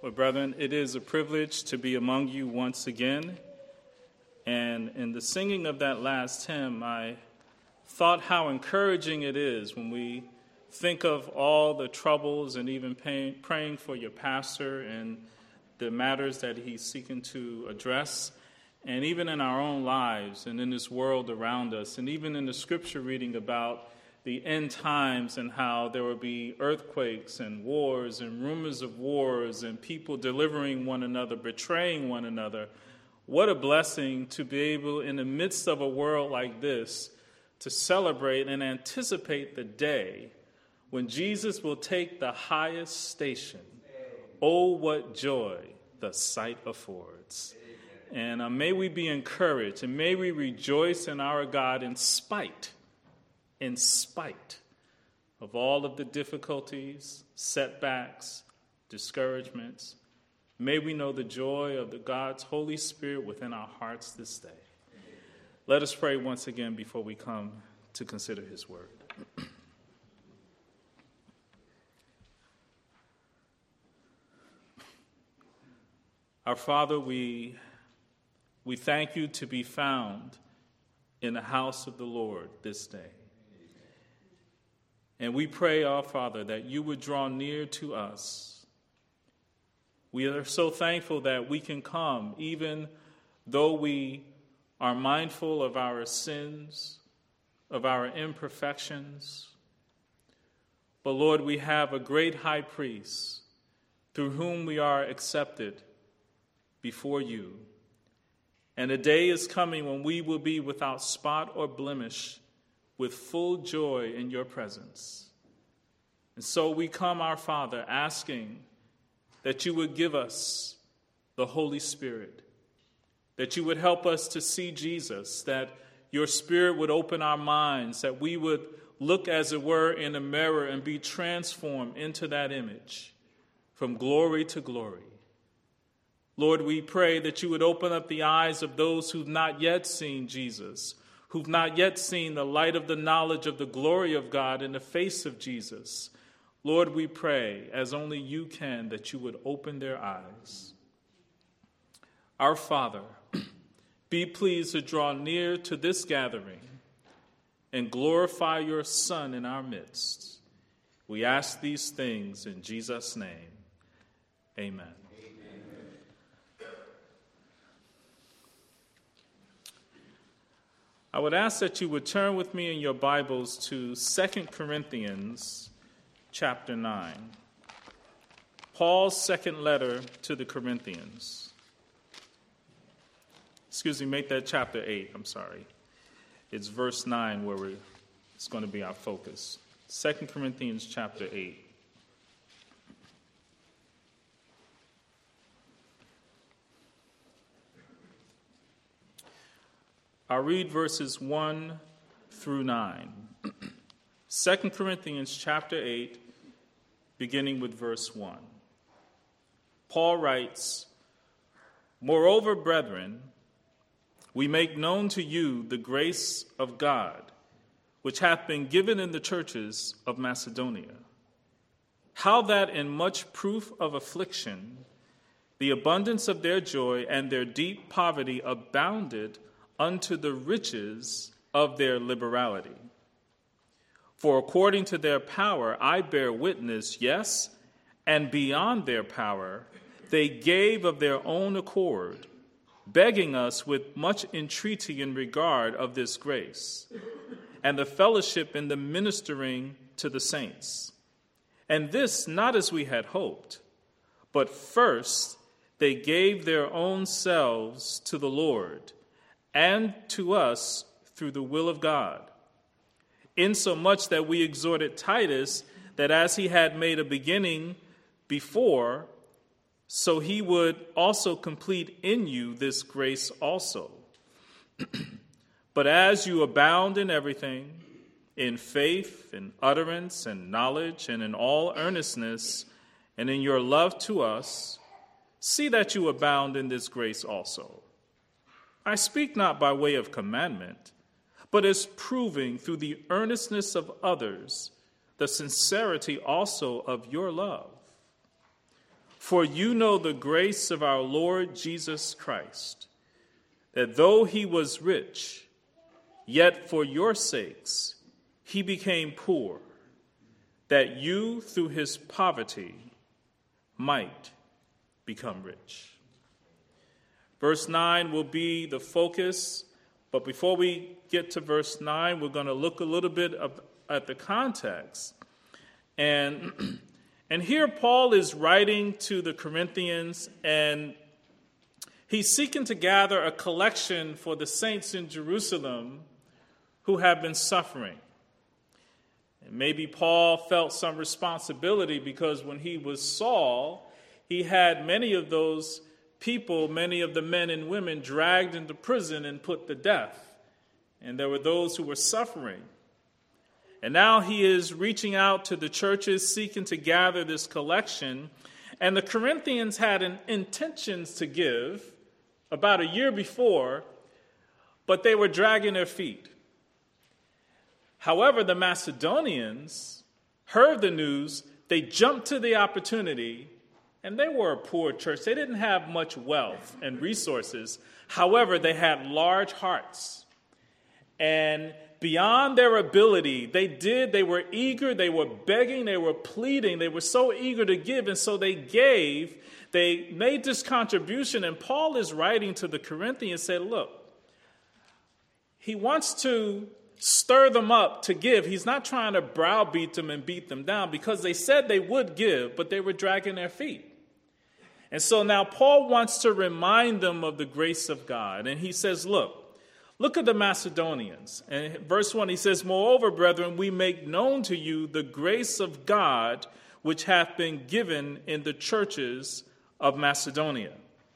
Well, brethren, it is a privilege to be among you once again. And in the singing of that last hymn, I thought how encouraging it is when we think of all the troubles and even praying for your pastor and the matters that he's seeking to address, and even in our own lives and in this world around us, and even in the scripture reading about the end times and how there will be earthquakes and wars and rumors of wars and people delivering one another, betraying one another. What a blessing to be able, in the midst of a world like this, to celebrate and anticipate the day when Jesus will take the highest station. Oh, what joy the sight affords. And may we be encouraged and may we rejoice in our God in spite of all of the difficulties, setbacks, discouragements. May we know the joy of the God's Holy Spirit within our hearts this day. Let us pray once again before we come to consider his word. Our Father, we thank you to be found in the house of the Lord this day. And we pray, our Father, that you would draw near to us. We are so thankful that we can come, even though we are mindful of our sins, of our imperfections. But Lord, we have a great high priest through whom we are accepted before you. And a day is coming when we will be without spot or blemish, with full joy in your presence. And so we come, our Father, asking that you would give us the Holy Spirit, that you would help us to see Jesus, that your Spirit would open our minds, that we would look, as it were, in a mirror and be transformed into that image from glory to glory. Lord, we pray that you would open up the eyes of those who've not yet seen Jesus, who've not yet seen the light of the knowledge of the glory of God in the face of Jesus. Lord, we pray, as only you can, that you would open their eyes. Our Father, be pleased to draw near to this gathering and glorify your Son in our midst. We ask these things in Jesus' name. Amen. I would ask that you would turn with me in your Bibles to 2 Corinthians chapter 9. Paul's second letter to the Corinthians. Make that chapter 8, I'm sorry. It's verse 9 where it's going to be our focus. 2 Corinthians chapter 8. I'll read verses 1 through 9. 2 Corinthians chapter 8, beginning with verse 1. Paul writes, "Moreover, brethren, we make known to you the grace of God, which hath been given in the churches of Macedonia, how that in much proof of affliction, the abundance of their joy and their deep poverty abounded unto the riches of their liberality. For according to their power I bear witness, yes, and beyond their power they gave of their own accord, begging us with much entreaty in regard of this grace, and the fellowship in the ministering to the saints. And this not as we had hoped, but first they gave their own selves to the Lord, and to us through the will of God, insomuch that we exhorted Titus that as he had made a beginning before, so he would also complete in you this grace also. But as you abound in everything, in faith, in utterance, and knowledge, and in all earnestness, and in your love to us, see that you abound in this grace also. I speak not by way of commandment, but as proving through the earnestness of others the sincerity also of your love. For you know the grace of our Lord Jesus Christ, that though he was rich, yet for your sakes he became poor, that you through his poverty might become rich. Verse 9 will be the focus, but before we get to verse 9, we're going to look a little bit at the context. And here Paul is writing to the Corinthians, and he's seeking to gather a collection for the saints in Jerusalem who have been suffering. And maybe Paul felt some responsibility because when he was Saul, he had many of those people, many of the men and women dragged into prison and put to death. And there were those who were suffering. And now he is reaching out to the churches, seeking to gather this collection. And the Corinthians had intentions to give about a year before, but they were dragging their feet. However, the Macedonians heard the news, they jumped to the opportunity, and they were a poor church. They didn't have much wealth and resources. However, they had large hearts. And beyond their ability, they were eager, they were begging, they were pleading, they were so eager to give, and so they gave. They made this contribution, and Paul is writing to the Corinthians, said, look, he wants to stir them up to give. He's not trying to browbeat them and beat them down because they said they would give, but they were dragging their feet. And so now Paul wants to remind them of the grace of God. And he says, look at the Macedonians. And verse 1, he says, moreover, brethren, we make known to you the grace of God which hath been given in the churches of Macedonia.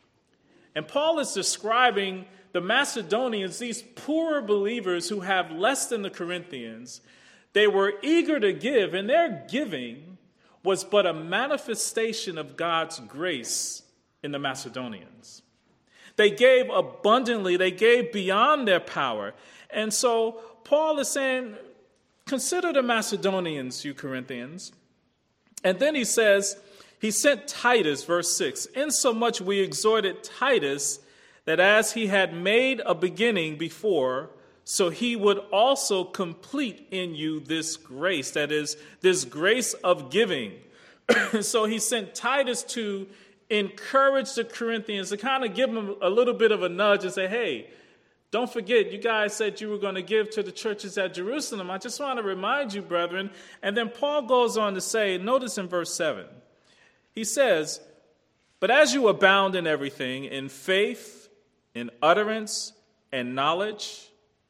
And Paul is describing the Macedonians, these poorer believers who have less than the Corinthians. They were eager to give, and their giving was but a manifestation of God's grace in the Macedonians. They gave abundantly. They gave beyond their power. And so Paul is saying, consider the Macedonians, you Corinthians. And then he says, he sent Titus, verse 6, insomuch we exhorted Titus that as he had made a beginning before, so he would also complete in you this grace, that is, this grace of giving. So he sent Titus to encourage the Corinthians, to kind of give them a little bit of a nudge and say, hey, don't forget, you guys said you were going to give to the churches at Jerusalem. I just want to remind you, brethren. And then Paul goes on to say, notice in verse 7, he says, but as you abound in everything, in faith, in utterance, and knowledge.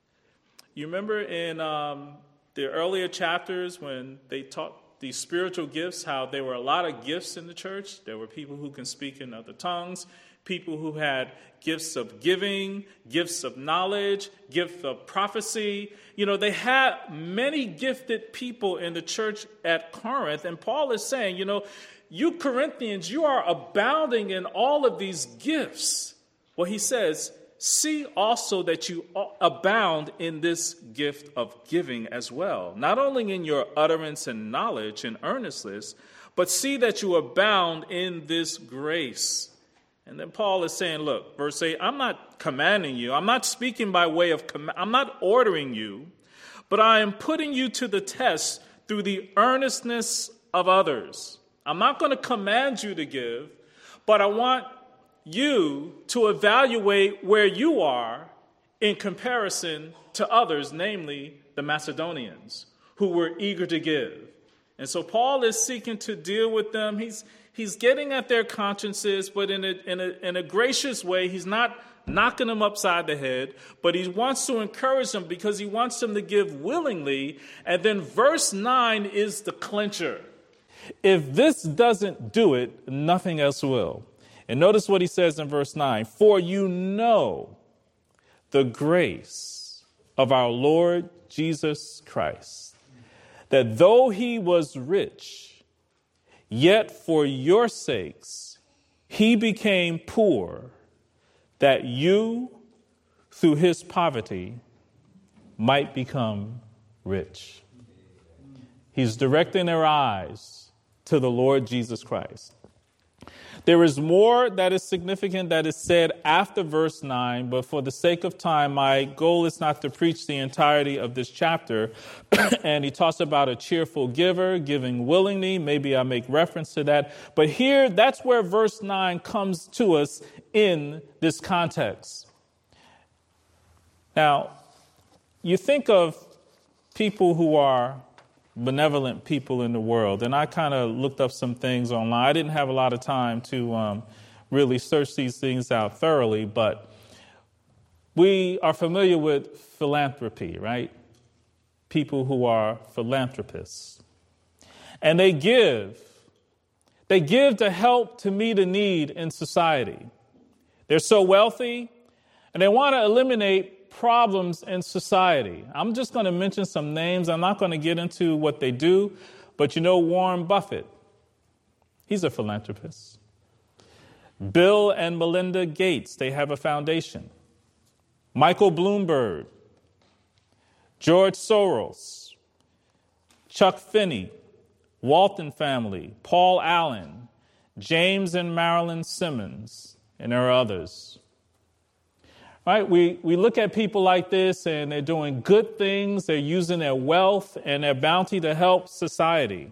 You remember in the earlier chapters when they taught these spiritual gifts, how there were a lot of gifts in the church. There were people who can speak in other tongues, people who had gifts of giving, gifts of knowledge, gifts of prophecy. You know, they had many gifted people in the church at Corinth. And Paul is saying, you Corinthians, you are abounding in all of these gifts. Well, he says, see also that you abound in this gift of giving as well, not only in your utterance and knowledge and earnestness, but see that you abound in this grace. And then Paul is saying, look, verse 8, I'm not commanding you. I'm not speaking by way of I'm not ordering you, but I am putting you to the test through the earnestness of others. I'm not going to command you to give, but I want you to evaluate where you are in comparison to others, namely the Macedonians, who were eager to give. And so Paul is seeking to deal with them. He's getting at their consciences, but in a gracious way. He's not knocking them upside the head, but he wants to encourage them because he wants them to give willingly. And then verse 9 is the clincher. If this doesn't do it, nothing else will. And notice what he says in verse 9. For you know the grace of our Lord Jesus Christ, that though he was rich, yet for your sakes he became poor, that you, through his poverty, might become rich. He's directing their eyes to the Lord Jesus Christ. There is more that is significant that is said after verse 9, but for the sake of time, my goal is not to preach the entirety of this chapter. And he talks about a cheerful giver, giving willingly. Maybe I make reference to that. But here, that's where verse 9 comes to us in this context. Now, you think of people who are benevolent people in the world, and I kind of looked up some things online. I didn't have a lot of time to really search these things out thoroughly, but we are familiar with philanthropy, right? People who are philanthropists. And they give to help to meet a need in society. They're so wealthy, and they want to eliminate problems in society. I'm just going to mention some names. I'm not going to get into what they do, but you know Warren Buffett. He's a philanthropist. Bill and Melinda Gates, they have a foundation. Michael Bloomberg, George Soros, Chuck Finney, Walton family, Paul Allen, James and Marilyn Simmons, and there are others. Right? We look at people like this and they're doing good things. They're using their wealth and their bounty to help society.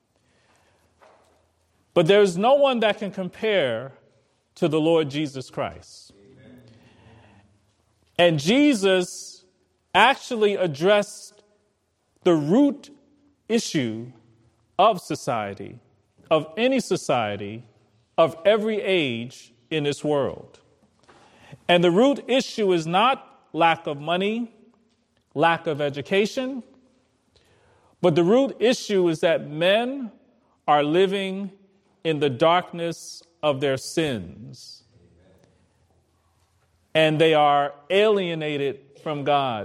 But there's no one that can compare to the Lord Jesus Christ. Amen. And Jesus actually addressed the root issue of society, of any society, of every age in this world. And the root issue is not lack of money, lack of education, but the root issue is that men are living in the darkness of their sins. And they are alienated from God.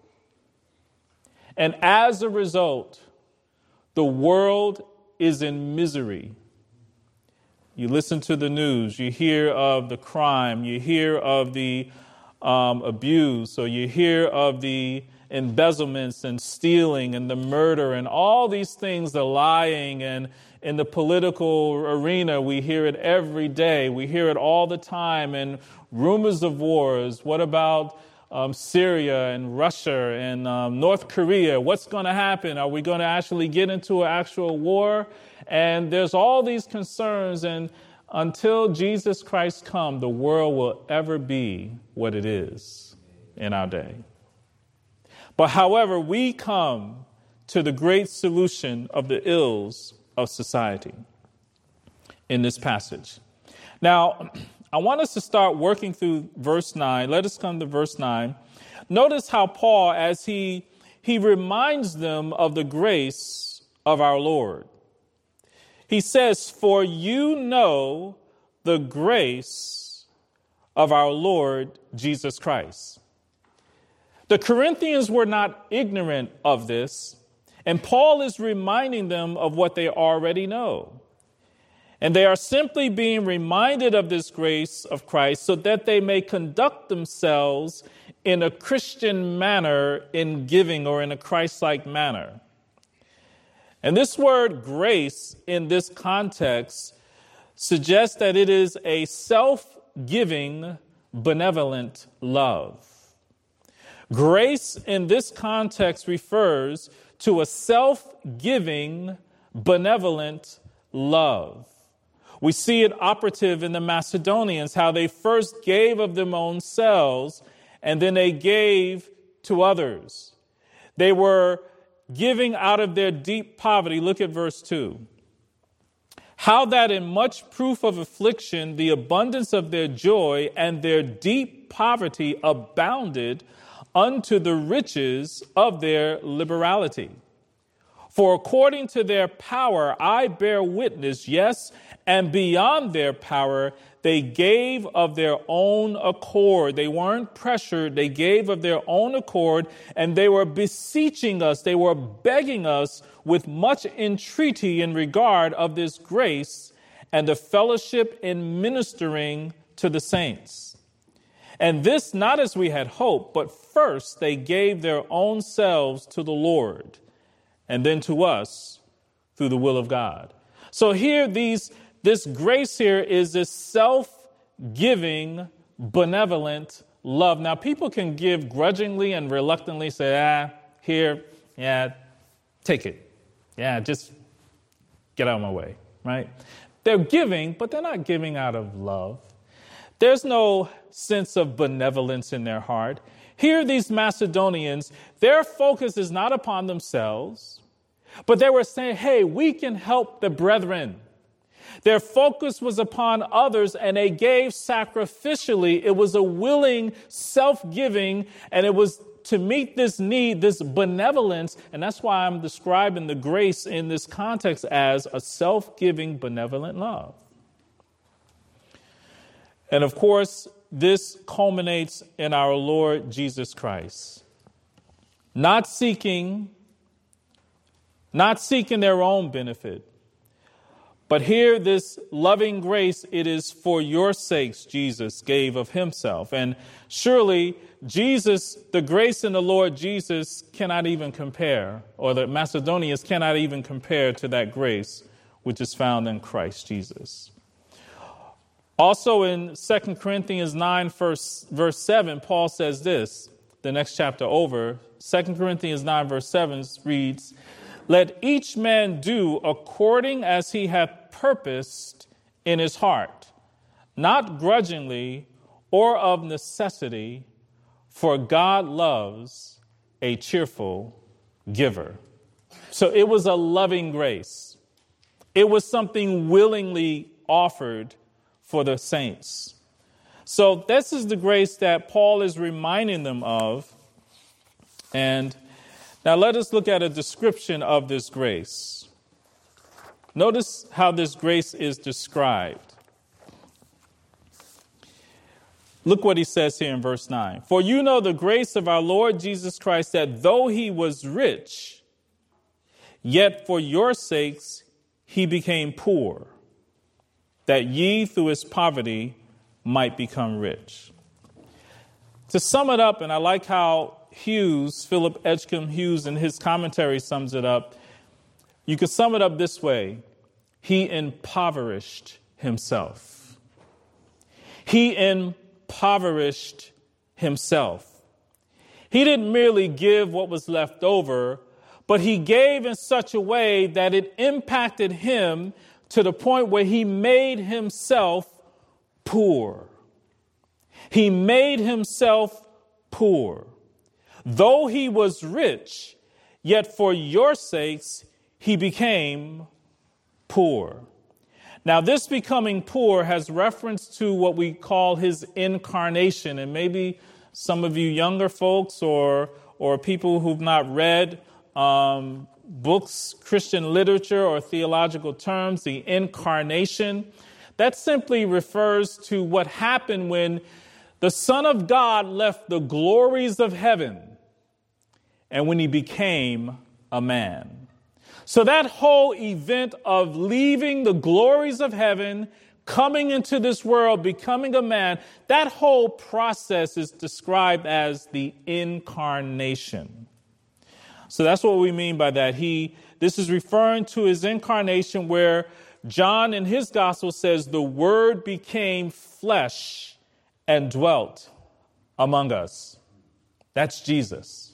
And as a result, the world is in misery. You listen to the news, you hear of the crime, you hear of the abuse, or you hear of the embezzlements and stealing and the murder and all these things, the lying, and in the political arena, we hear it every day. We hear it all the time, and rumors of wars. What about Syria and Russia and North Korea? What's going to happen? Are we going to actually get into an actual war? And there's all these concerns, and until Jesus Christ comes, the world will ever be what it is in our day. But however, we come to the great solution of the ills of society in this passage. Now, I want us to start working through verse 9. Let us come to verse 9. Notice how Paul, as he reminds them of the grace of our Lord. He says, "For you know the grace of our Lord Jesus Christ." The Corinthians were not ignorant of this, and Paul is reminding them of what they already know. And they are simply being reminded of this grace of Christ so that they may conduct themselves in a Christian manner in giving, or in a Christ-like manner. And this word grace in this context suggests that it is a self-giving, benevolent love. Grace in this context refers to a self-giving, benevolent love. We see it operative in the Macedonians, how they first gave of their own selves and then they gave to others. They were giving out of their deep poverty. Look at verse 2. How that in much proof of affliction, the abundance of their joy and their deep poverty abounded unto the riches of their liberality. For according to their power, I bear witness, yes, and beyond their power, they gave of their own accord. They weren't pressured. They gave of their own accord, and they were beseeching us. They were begging us with much entreaty in regard of this grace and the fellowship in ministering to the saints. And this not as we had hoped, but first they gave their own selves to the Lord, and then to us through the will of God. So here these this grace here is this self-giving, benevolent love. Now, people can give grudgingly and reluctantly, say, here, take it. Just get out of my way, right? They're giving, but they're not giving out of love. There's no sense of benevolence in their heart. Here, these Macedonians, their focus is not upon themselves, but they were saying, hey, we can help the brethren. Their focus was upon others, and they gave sacrificially. It was a willing self-giving, and it was to meet this need, this benevolence. And that's why I'm describing the grace in this context as a self-giving, benevolent love. And of course, this culminates in our Lord Jesus Christ. Not seeking their own benefit. But here, this loving grace, it is for your sakes Jesus gave of himself. And surely Jesus, the grace in the Lord Jesus cannot even compare, or the Macedonians cannot even compare to that grace which is found in Christ Jesus. Also in 2 Corinthians 9, verse 7, Paul says this, the next chapter over, 2 Corinthians 9, verse 7 reads, let each man do according as he hath purposed in his heart, not grudgingly or of necessity, for God loves a cheerful giver. So it was a loving grace. It was something willingly offered for the saints. So this is the grace that Paul is reminding them of. And now let us look at a description of this grace. Notice how this grace is described. Look what he says here in verse 9. For you know the grace of our Lord Jesus Christ, that though he was rich, yet for your sakes he became poor, that ye through his poverty might become rich. To sum it up, and I like how Philip Edgecombe Hughes in his commentary sums it up, you could sum it up this way. He impoverished himself. He impoverished himself. He didn't merely give what was left over, but he gave in such a way that it impacted him to the point where he made himself poor. He made himself poor. Though he was rich, yet for your sakes he became poor. Now, this becoming poor has reference to what we call his incarnation. And maybe some of you younger folks or people who've not read books, Christian literature, or theological terms, the incarnation, that simply refers to what happened when the Son of God left the glories of heaven and when he became a man. So that whole event of leaving the glories of heaven, coming into this world, becoming a man, that whole process is described as the incarnation. So that's what we mean by that. This is referring to his incarnation, where John in his gospel says the Word became flesh and dwelt among us. That's Jesus.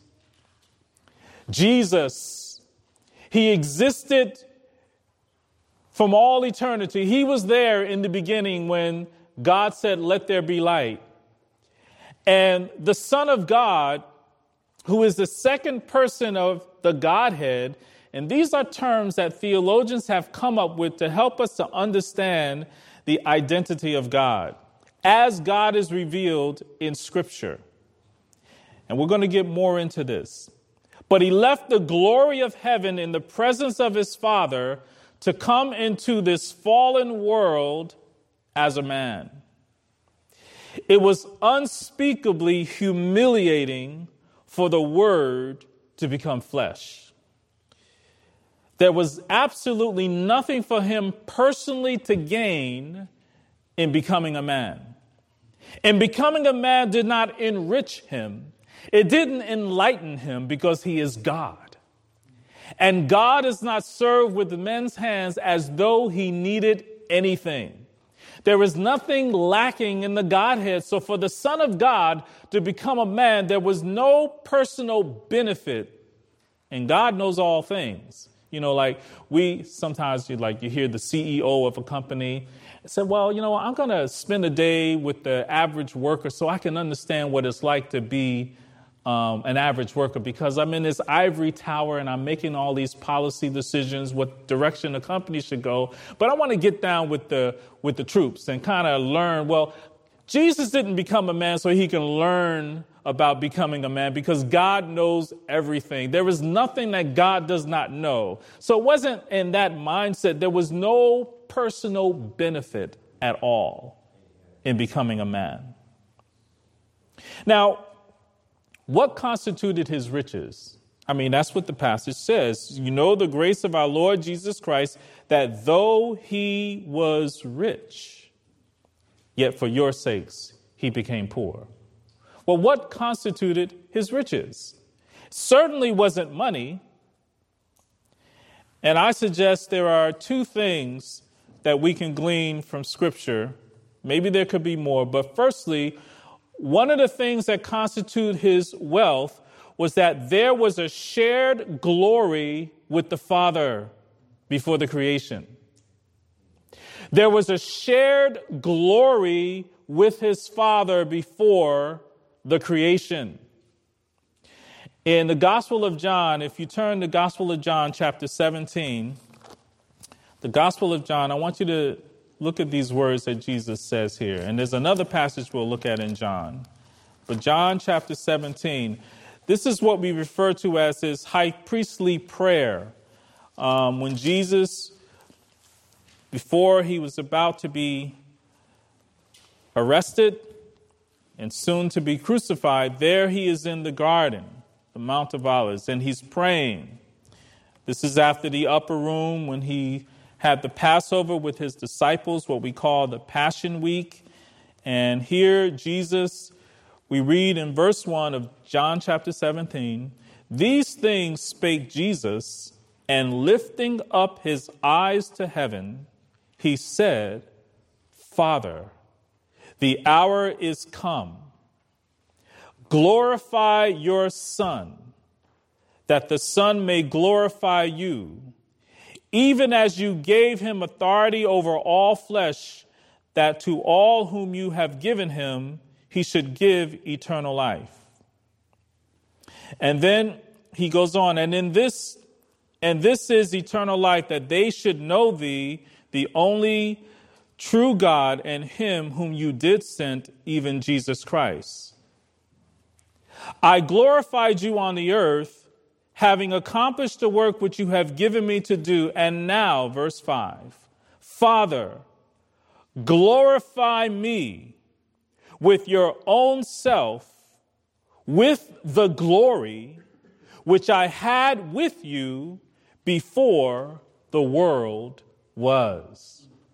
Jesus, he existed from all eternity. He was there in the beginning when God said, let there be light. And the Son of God, who is the second person of the Godhead, and these are terms that theologians have come up with to help us to understand the identity of God as God is revealed in Scripture. And we're going to get more into this. But he left the glory of heaven in the presence of his Father to come into this fallen world as a man. It was unspeakably humiliating for the Word to become flesh. There was absolutely nothing for him personally to gain in becoming a man. And becoming a man did not enrich him. It didn't enlighten him, because he is God. And God is not served with men's hands as though he needed anything. There is nothing lacking in the Godhead. So for the Son of God to become a man, there was no personal benefit. And God knows all things. You know, like we sometimes you hear the CEO of a company say, well, you know, I'm going to spend a day with the average worker so I can understand what it's like to be an average worker, because I'm in this ivory tower and I'm making all these policy decisions, what direction the company should go. But I want to get down with the troops and kind of learn. Well, Jesus didn't become a man so he can learn about becoming a man, because God knows everything. There is nothing that God does not know. So it wasn't in that mindset. There was no personal benefit at all in becoming a man. Now, what constituted his riches? I mean, that's what the passage says. You know the grace of our Lord Jesus Christ, that though he was rich, yet for your sakes he became poor. Well, what constituted his riches? Certainly wasn't money. And I suggest there are two things that we can glean from Scripture. Maybe there could be more. But firstly, one of the things that constitute his wealth was that there was a shared glory with the Father before the creation. There was a shared glory with his Father before the creation. In the Gospel of John, if you turn to the Gospel of John, chapter 17, the Gospel of John, I want you to look at these words that Jesus says here. And there's another passage we'll look at in John. But John chapter 17, this is what we refer to as his high priestly prayer. When Jesus, before he was about to be arrested and soon to be crucified, there he is in the garden, the Mount of Olives, and he's praying. This is after the upper room when he had the Passover with his disciples, what we call the Passion Week. And here Jesus, we read in verse 1 of John chapter 17, these things spake Jesus, and lifting up his eyes to heaven, he said, Father, the hour is come. Glorify your Son, that the Son may glorify you, even as you gave him authority over all flesh, that to all whom you have given him, he should give eternal life. And then he goes on, and this is eternal life, that they should know thee, the only true God, and him whom you did send, even Jesus Christ. I glorified you on the earth, having accomplished the work which you have given me to do. And now, verse 5, Father, glorify me with your own self, with the glory which I had with you before the world was.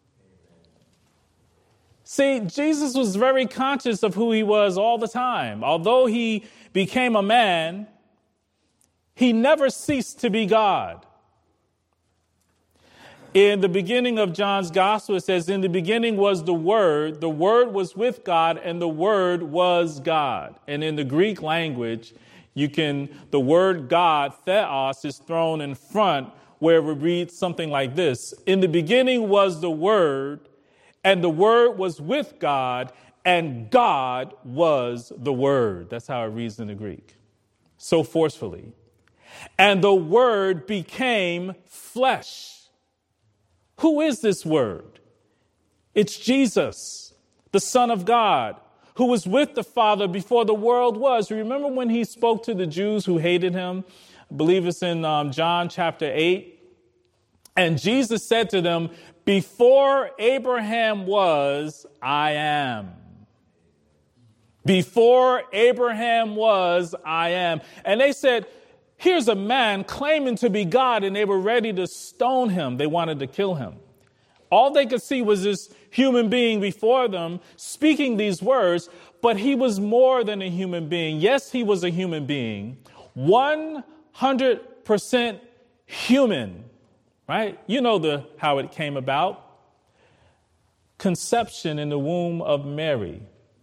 See, Jesus was very conscious of who he was all the time. Although he became a man, he never ceased to be God. In the beginning of John's gospel, it says, in the beginning was the Word was with God, and the Word was God. And in the Greek language, the word God, theos, is thrown in front, where we read something like this. In the beginning was the Word, and the Word was with God, and God was the Word. That's how it reads in the Greek, so forcefully. And the Word became flesh. Who is this Word? It's Jesus, the Son of God, who was with the Father before the world was. Remember when he spoke to the Jews who hated him? I believe it's in John chapter 8. And Jesus said to them, before Abraham was, I am. Before Abraham was, I am. And they said, here's a man claiming to be God, and they were ready to stone him. They wanted to kill him. All they could see was this human being before them speaking these words, but he was more than a human being. Yes, he was a human being, 100% human, right? You know how it came about. conception in the womb of Mary.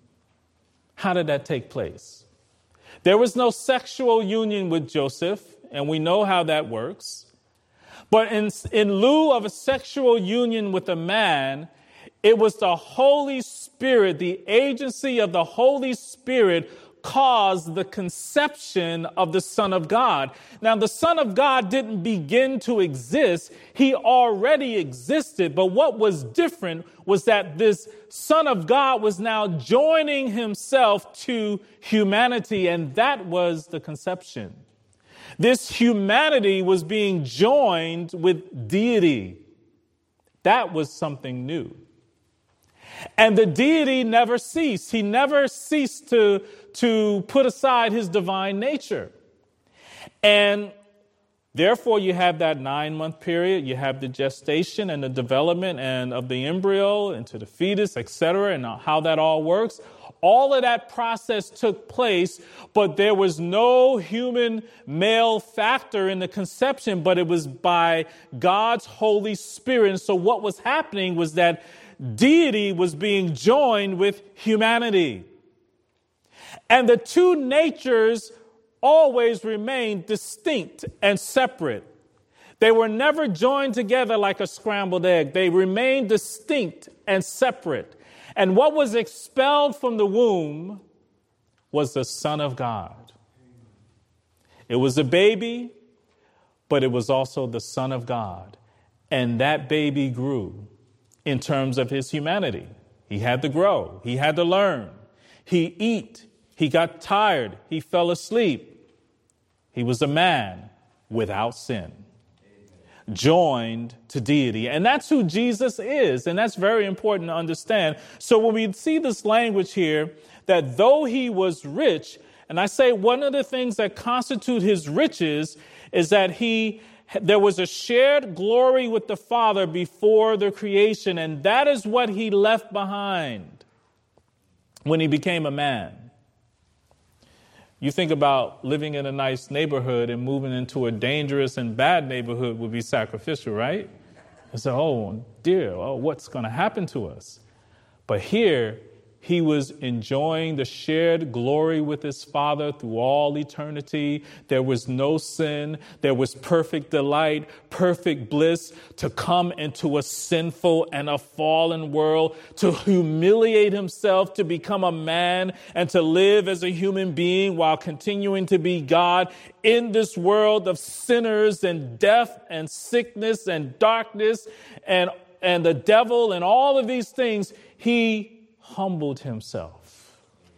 How did that take place? There was no sexual union with Joseph, and we know how that works. But in lieu of a sexual union with a man, it was the Holy Spirit, the agency of the Holy Spirit caused the conception of the Son of God. Now, the Son of God didn't begin to exist. He already existed. But what was different was that this Son of God was now joining himself to humanity, and that was the conception. This humanity was being joined with deity. That was something new. And the deity never ceased. He never ceased to put aside his divine nature. And therefore, you have that 9-month period. You have the gestation and the development and of the embryo into the fetus, etc., and how that all works. All of that process took place, but there was no human male factor in the conception, but it was by God's Holy Spirit. And so what was happening was that deity was being joined with humanity. And the two natures always remained distinct and separate. They were never joined together like a scrambled egg. They remained distinct and separate. And what was expelled from the womb was the Son of God. It was a baby, but it was also the Son of God. And that baby grew in terms of his humanity. He had to grow. He had to learn. He eat. He got tired. He fell asleep. He was a man without sin, joined to deity. And that's who Jesus is. And that's very important to understand. So when we see this language here, that though he was rich, and I say one of the things that constitute his riches is that there was a shared glory with the Father before the creation, and that is what he left behind when he became a man. You think about living in a nice neighborhood and moving into a dangerous and bad neighborhood would be sacrificial, right? And so, oh dear, what's going to happen to us? But here, he was enjoying the shared glory with his Father through all eternity. There was no sin. There was perfect delight, perfect bliss to come into a sinful and a fallen world, to humiliate himself, to become a man and to live as a human being while continuing to be God in this world of sinners and death and sickness and darkness and the devil and all of these things. He humbled himself.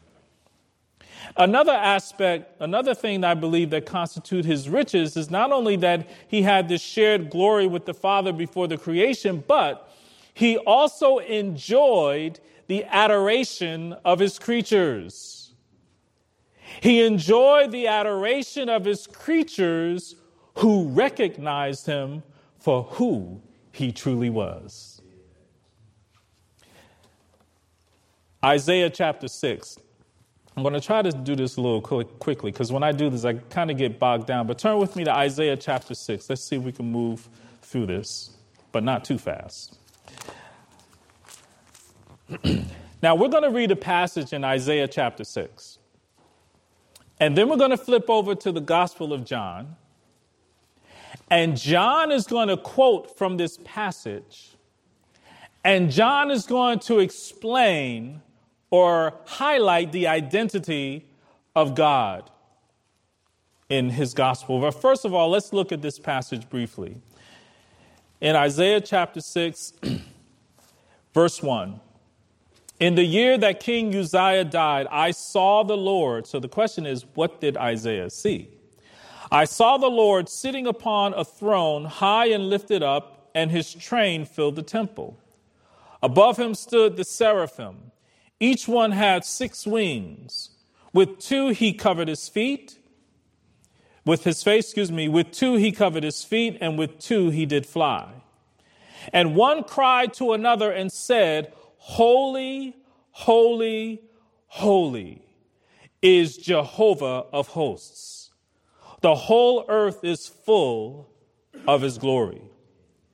Another thing I believe that constitute his riches is not only that he had this shared glory with the Father before the creation, but he also enjoyed the adoration of his creatures. He enjoyed the adoration of his creatures who recognized him for who he truly was. Isaiah chapter 6. I'm going to try to do this a little quickly because when I do this, I kind of get bogged down. But turn with me to Isaiah chapter 6. Let's see if we can move through this, but not too fast. Now, we're going to read a passage in Isaiah chapter 6. And then we're going to flip over to the Gospel of John. And John is going to quote from this passage. And John is going to explain or highlight the identity of God in his gospel. But first of all, let's look at this passage briefly. In Isaiah chapter 6, verse 1, in the year that King Uzziah died, I saw the Lord. So the question is, what did Isaiah see? I saw the Lord sitting upon a throne high and lifted up, and his train filled the temple. Above him stood the seraphim. Each one had 6 wings. With 2 he covered his feet. With 2 he covered his feet, and with 2 he did fly. And one cried to another and said, Holy, holy, holy is Jehovah of hosts. The whole earth is full of his glory.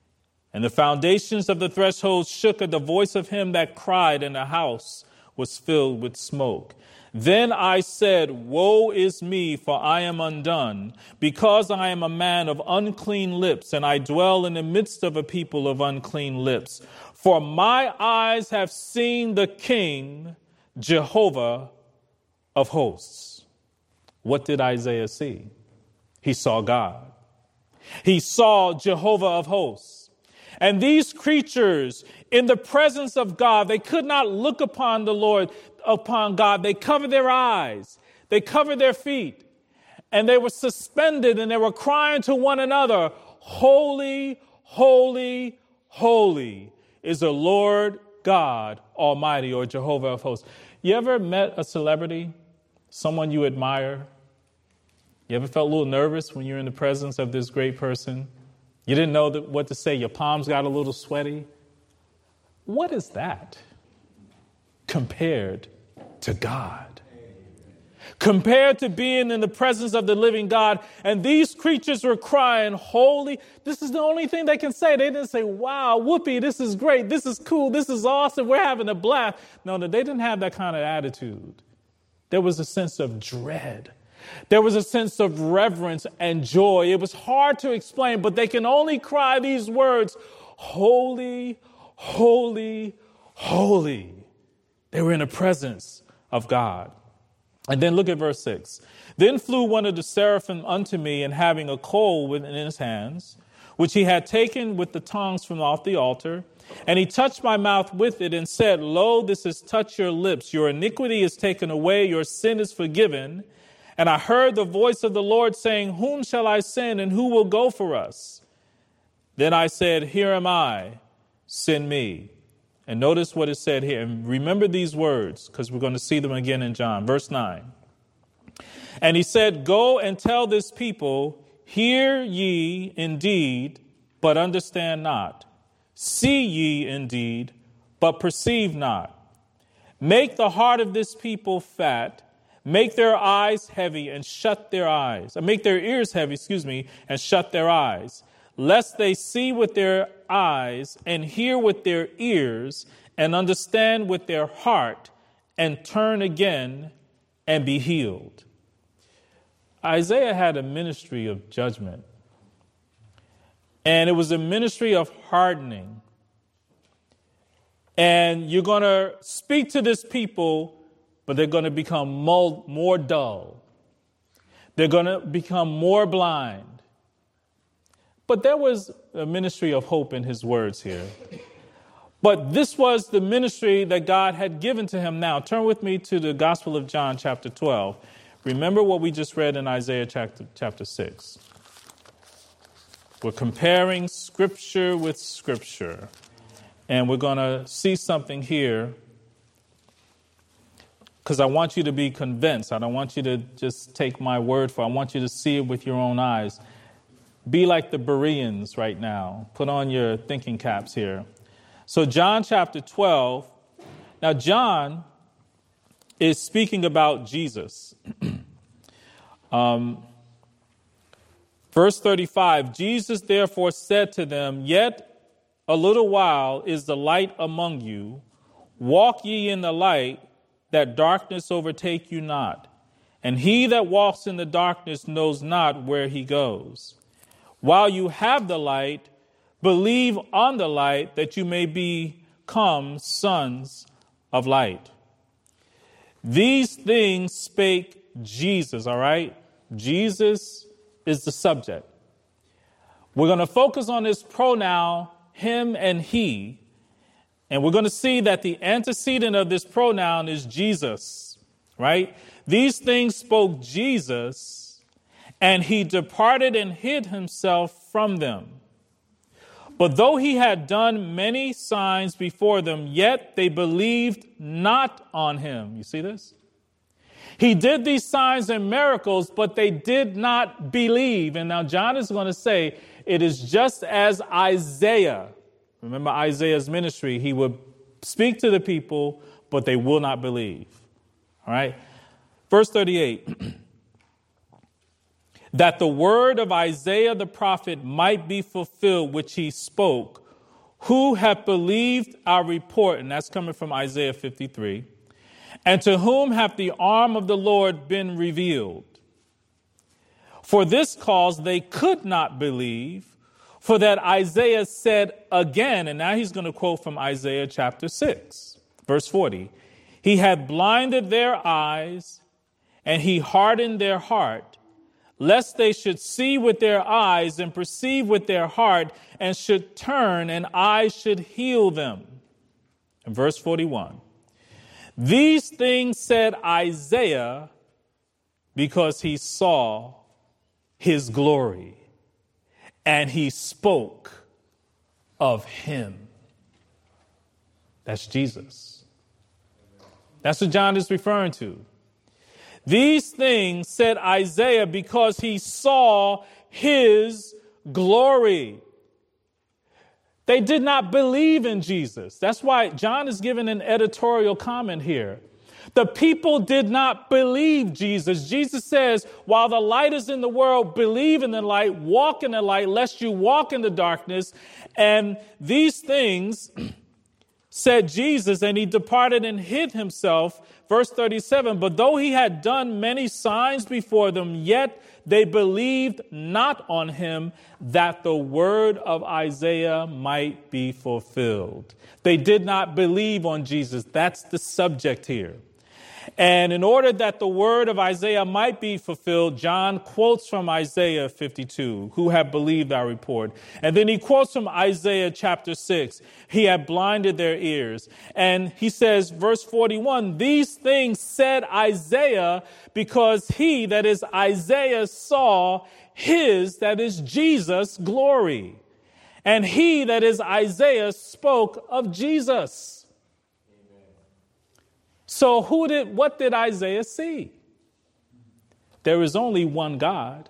And the foundations of the threshold shook at the voice of him that cried, and the house was filled with smoke. Then I said, Woe is me, for I am undone, because I am a man of unclean lips, and I dwell in the midst of a people of unclean lips. For my eyes have seen the King, Jehovah of hosts. What did Isaiah see? He saw God. He saw Jehovah of hosts. And these creatures in the presence of God, they could not look upon the Lord, upon God. They covered their eyes. They covered their feet. And they were suspended and they were crying to one another, Holy, holy, holy is the Lord God Almighty, or Jehovah of hosts. You ever met a celebrity, someone you admire? You ever felt a little nervous when you're in the presence of this great person? You didn't know what to say. Your palms got a little sweaty. What is that compared to God? Compared to being in the presence of the living God. And these creatures were crying, holy. This is the only thing they can say. They didn't say, wow, whoopee, this is great. This is cool. This is awesome. We're having a blast. No, they didn't have that kind of attitude. There was a sense of dread. There was a sense of reverence and joy. It was hard to explain, but they can only cry these words, holy, holy, holy. They were in the presence of God. And then look at verse 6. Then flew one of the seraphim unto me, and having a coal in his hands, which he had taken with the tongs from off the altar, and he touched my mouth with it and said, Lo, this has touched your lips. Your iniquity is taken away. Your sin is forgiven. And I heard the voice of the Lord saying, Whom shall I send, and who will go for us? Then I said, Here am I, send me. And notice what it said here. And remember these words, because we're going to see them again in John. Verse 9. And he said, Go and tell this people, hear ye indeed, but understand not. See ye indeed, but perceive not. Make the heart of this people fat. Make their eyes heavy and shut their eyes. Make their ears heavy, and shut their eyes. Lest they see with their eyes and hear with their ears and understand with their heart and turn again and be healed. Isaiah had a ministry of judgment. And it was a ministry of hardening. And you're going to speak to this people, but they're going to become more dull. They're going to become more blind. But there was a ministry of hope in his words here. But this was the ministry that God had given to him. Now, turn with me to the Gospel of John, chapter 12. Remember what we just read in Isaiah chapter 6. We're comparing Scripture with Scripture. And we're going to see something here, because I want you to be convinced. I don't want you to just take my word for it. I want you to see it with your own eyes. Be like the Bereans right now. Put on your thinking caps here. So John chapter 12. Now John is speaking about Jesus. Verse 35, Jesus therefore said to them, Yet a little while is the light among you. Walk ye in the light, that darkness overtake you not. And he that walks in the darkness knows not where he goes. While you have the light, believe on the light, that you may become sons of light. These things spake Jesus, all right? Jesus is the subject. We're going to focus on this pronoun, him and he. And we're going to see that the antecedent of this pronoun is Jesus, right? These things spoke Jesus, and he departed and hid himself from them. But though he had done many signs before them, yet they believed not on him. You see this? He did these signs and miracles, but they did not believe. And now John is going to say, it is just as Isaiah. Remember Isaiah's ministry. He would speak to the people, but they will not believe. All right. Verse 38. That the word of Isaiah the prophet might be fulfilled, which he spoke, who have believed our report, and that's coming from Isaiah 53, and to whom hath the arm of the Lord been revealed. For this cause they could not believe, for that Isaiah said again, and now he's going to quote from Isaiah chapter 6, verse 40, he had blinded their eyes, and he hardened their heart, lest they should see with their eyes and perceive with their heart, and should turn, and I should heal them. In verse 41, these things said Isaiah because he saw his glory, and he spoke of him. That's Jesus. That's what John is referring to. These things said Isaiah because he saw his glory. They did not believe in Jesus. That's why John is giving an editorial comment here. The people did not believe Jesus. Jesus says, while the light is in the world, believe in the light, walk in the light, lest you walk in the darkness. And these things said Jesus, and he departed and hid himself. Verse 37, but though he had done many signs before them, yet they believed not on him, that the word of Isaiah might be fulfilled. They did not believe on Jesus. That's the subject here. And in order that the word of Isaiah might be fulfilled, John quotes from Isaiah 52, who have believed our report. And then he quotes from Isaiah chapter 6, he had blinded their ears. And he says, verse 41, these things said Isaiah because he, that is Isaiah, saw his, that is Jesus, glory. And he, that is Isaiah, spoke of Jesus. So what did Isaiah see? There is only one God.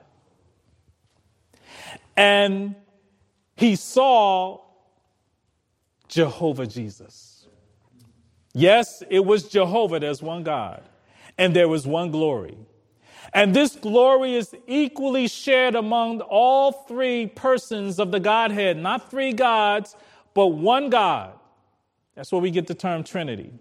And he saw Jehovah Jesus. Yes, it was Jehovah. There's one God. And there was one glory. And this glory is equally shared among all three persons of the Godhead. Not three gods, but one God. That's where we get the term Trinity.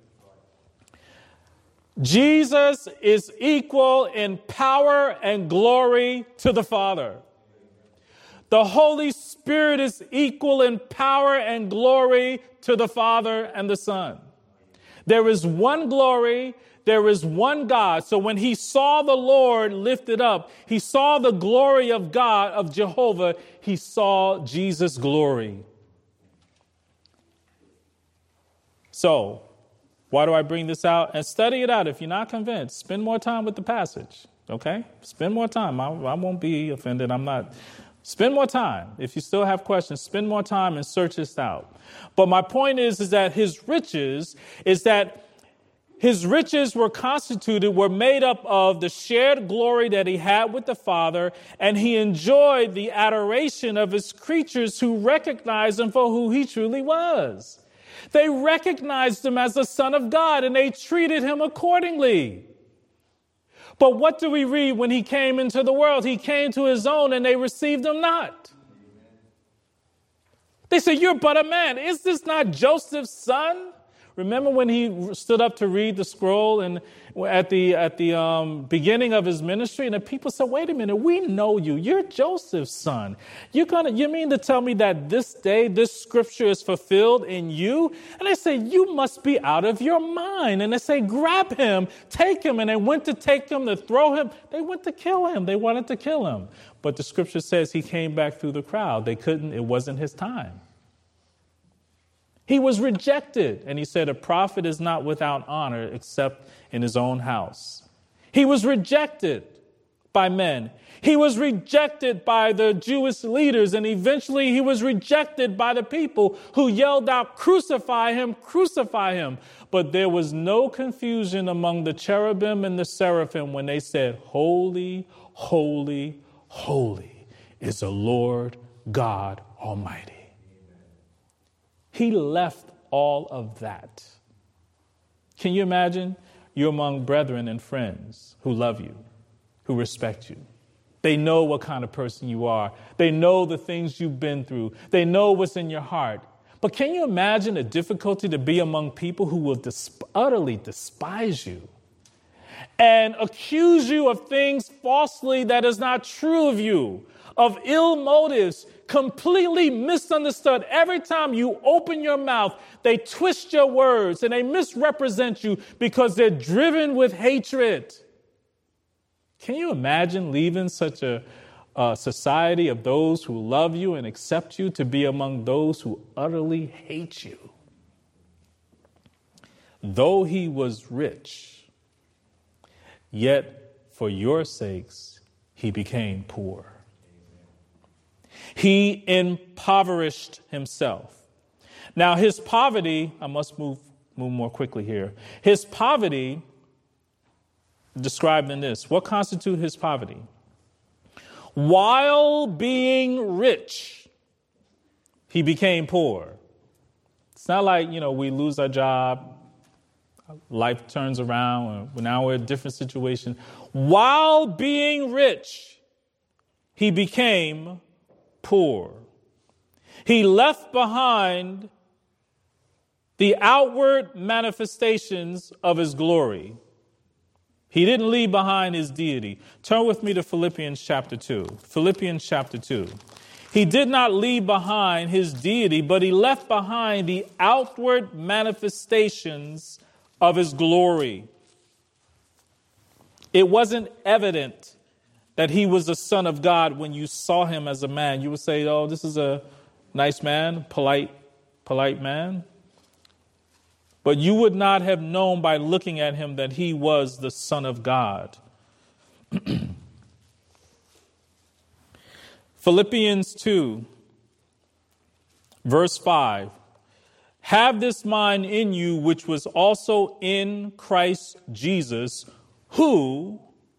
Jesus is equal in power and glory to the Father. The Holy Spirit is equal in power and glory to the Father and the Son. There is one glory, there is one God. So when he saw the Lord lifted up, he saw the glory of God, of Jehovah, he saw Jesus' glory. So, why do I bring this out? And study it out. If you're not convinced, spend more time with the passage, okay? Spend more time. I won't be offended. Spend more time. If you still have questions, spend more time and search this out. But my point is that his riches were made up of the shared glory that he had with the Father, and he enjoyed the adoration of his creatures who recognized him for who he truly was. They recognized him as the Son of God, and they treated him accordingly. But what do we read when he came into the world? He came to his own, and they received him not. They said, you're but a man. Is this not Joseph's son? Remember when he stood up to read the scroll and at the beginning of his ministry, and the people said, wait a minute, we know you. You're Joseph's son. You mean to tell me that this day, this scripture is fulfilled in you? And they say, you must be out of your mind. And they say, grab him, take him. And they went to take him, to throw him. They went to kill him. They wanted to kill him. But the scripture says he came back through the crowd. They couldn't, it wasn't his time. He was rejected. And he said, a prophet is not without honor except in his own house. He was rejected by men. He was rejected by the Jewish leaders. And eventually he was rejected by the people who yelled out, crucify him, crucify him. But there was no confusion among the cherubim and the seraphim when they said, holy, holy, holy is the Lord God Almighty. He left all of that. Can you imagine? You're among brethren and friends who love you, who respect you. They know what kind of person you are. They know the things you've been through. They know what's in your heart. But can you imagine the difficulty to be among people who will utterly despise you and accuse you of things falsely that is not true of you, of ill motives, completely misunderstood. Every time you open your mouth, they twist your words and they misrepresent you because they're driven with hatred. Can you imagine leaving such a society of those who love you and accept you to be among those who utterly hate you? Though he was rich, yet for your sakes he became poor. He impoverished himself. Now his poverty, I must move more quickly here. His poverty described in this. What constitutes his poverty? While being rich, he became poor. It's not like, we lose our job, life turns around, and now we're in a different situation. While being rich, he became poor. He left behind the outward manifestations of his glory. He didn't leave behind his deity. Turn with me to Philippians chapter 2. Philippians chapter 2. He did not leave behind his deity, but he left behind the outward manifestations of his glory. It wasn't evident that he was the Son of God when you saw him as a man. You would say, oh, this is a nice man, polite man. But you would not have known by looking at him that he was the Son of God. Philippians 2, verse 5. Have this mind in you, which was also in Christ Jesus, who,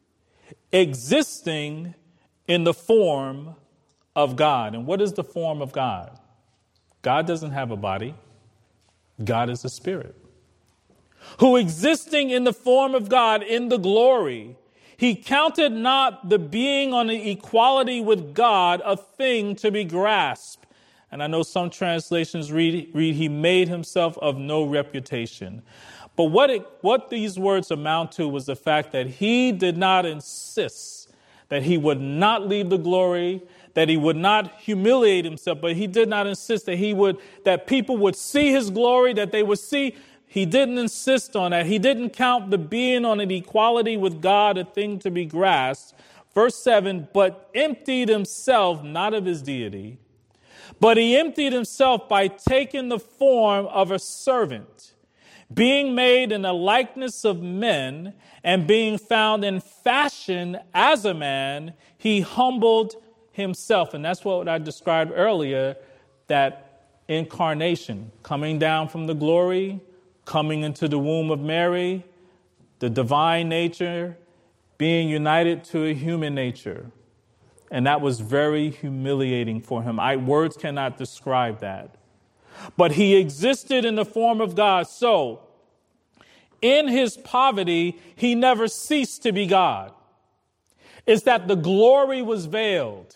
existing in the form of God. And what is the form of God? God doesn't have a body. God is a spirit. Who, existing in the form of God in the glory, he counted not the being on the equality with God a thing to be grasped. And I know some translations read he made himself of no reputation. But what these words amount to was the fact that he did not insist that he would not leave the glory, that he would not humiliate himself, but he did not insist that people would see his glory, that they would see. He didn't insist on that. He didn't count the being on an equality with God a thing to be grasped. Verse 7, but emptied himself, not of his deity, but he emptied himself by taking the form of a servant, being made in the likeness of men, and being found in fashion as a man, he humbled himself. And that's what I described earlier, that incarnation, coming down from the glory, coming into the womb of Mary, the divine nature being united to a human nature. And that was very humiliating for him. Words cannot describe that. But he existed in the form of God. So, in his poverty, he never ceased to be God. It's that the glory was veiled.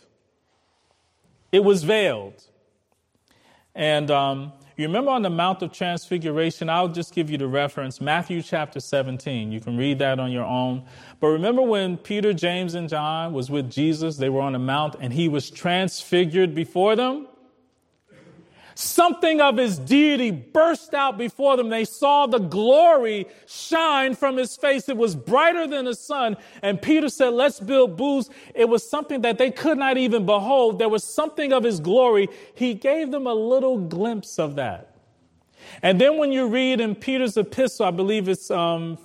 It was veiled. And you remember on the Mount of Transfiguration, I'll just give you the reference, Matthew chapter 17. You can read that on your own. But remember when Peter, James, and John was with Jesus, they were on the mount and he was transfigured before them? Something of his deity burst out before them. They saw the glory shine from his face. It was brighter than the sun. And Peter said, let's build booths. It was something that they could not even behold. There was something of his glory. He gave them a little glimpse of that. And then when you read in Peter's epistle, I believe it's 2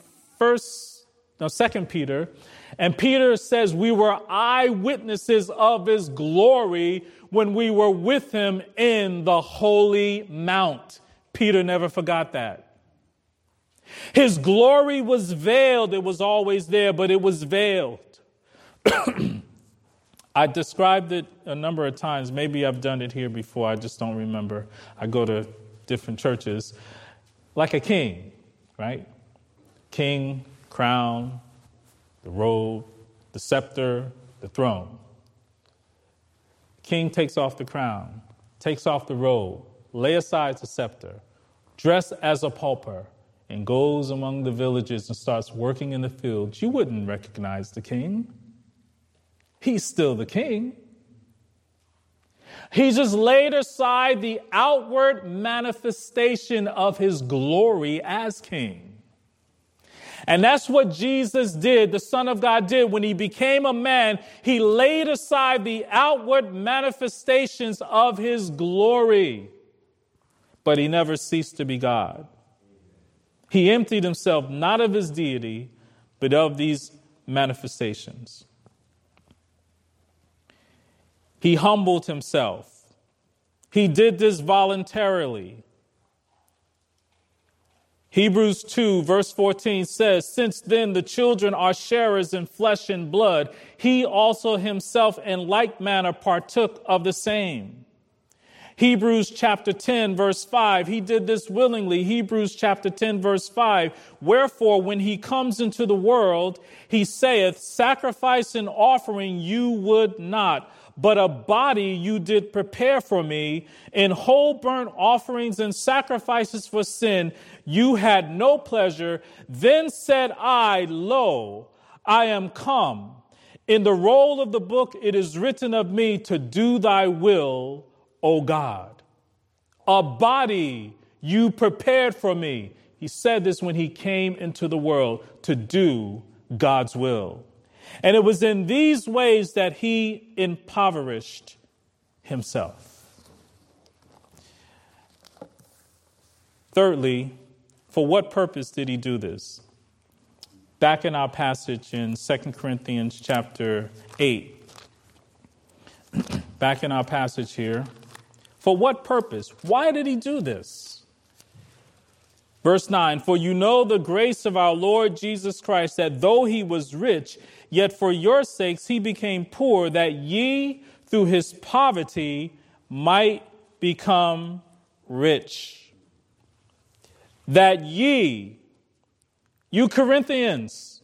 Peter, and Peter says, we were eyewitnesses of his glory when we were with him in the holy mount. Peter never forgot that. His glory was veiled. It was always there, but it was veiled. I described it a number of times. Maybe I've done it here before. I just don't remember. I go to different churches. Like a king, right? King, crown, the robe, the scepter, the throne. King takes off the crown, takes off the robe, lay aside the scepter, dress as a pauper, and goes among the villages and starts working in the fields, you wouldn't recognize the king. He's still the king. He just laid aside the outward manifestation of his glory as king. And that's what Jesus did, the Son of God did. When he became a man, he laid aside the outward manifestations of his glory. But he never ceased to be God. He emptied himself not of his deity, but of these manifestations. He humbled himself. He did this voluntarily. Hebrews 2, verse 14 says, "Since then the children are sharers in flesh and blood, he also himself in like manner partook of the same." Hebrews chapter 10, verse 5, he did this willingly. Hebrews chapter 10, verse 5, "Wherefore, when he comes into the world, he saith, Sacrifice and offering you would not, but a body you did prepare for me. In whole burnt offerings and sacrifices for sin, you had no pleasure. Then said I, Lo, I am come. In the roll of the book it is written of me to do thy will, O God. A body you prepared for me." He said this when he came into the world to do God's will. And it was in these ways that he impoverished himself. Thirdly, for what purpose did he do this? Back in our passage in 2 Corinthians chapter 8. Back in our passage here. For what purpose? Why did he do this? Verse 9, "For you know the grace of our Lord Jesus Christ, that though he was rich, yet for your sakes he became poor, that ye through his poverty might become rich." That ye, you Corinthians,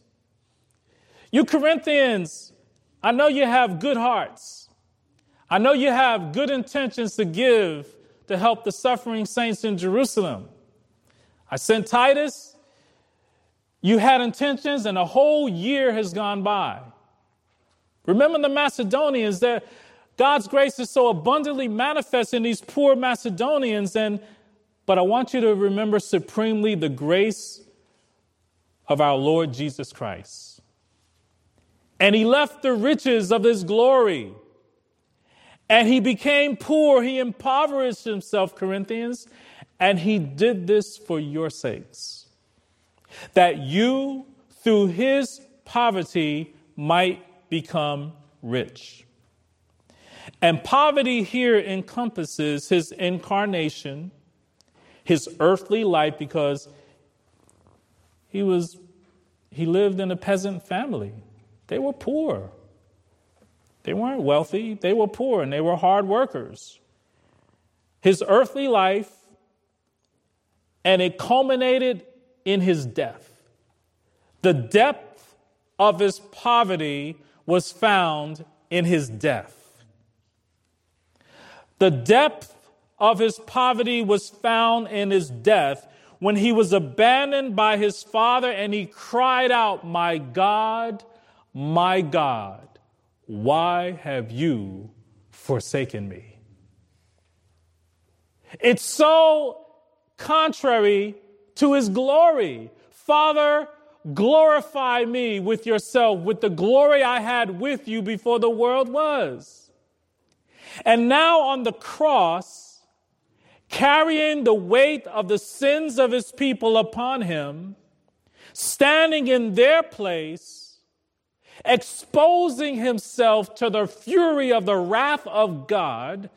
I know you have good hearts. I know you have good intentions to give to help the suffering saints in Jerusalem. I sent Titus. You had intentions, and a whole year has gone by. Remember the Macedonians, that God's grace is so abundantly manifest in these poor Macedonians. But I want you to remember supremely the grace of our Lord Jesus Christ. And he left the riches of his glory. And he became poor. He impoverished himself, Corinthians. And he did this for your sakes, that you, through his poverty, might become rich. And poverty here encompasses his incarnation, his earthly life, because he lived in a peasant family. They were poor. They weren't wealthy. They were poor, and they were hard workers. His earthly life, and it culminated in his death. The depth of his poverty was found in his death. The depth of his poverty was found in his death when he was abandoned by his father and he cried out, my God, why have you forsaken me?" It's so contrary to his glory. "Father, glorify me with yourself, with the glory I had with you before the world was." And now on the cross, carrying the weight of the sins of his people upon him, standing in their place, exposing himself to the fury of the wrath of God,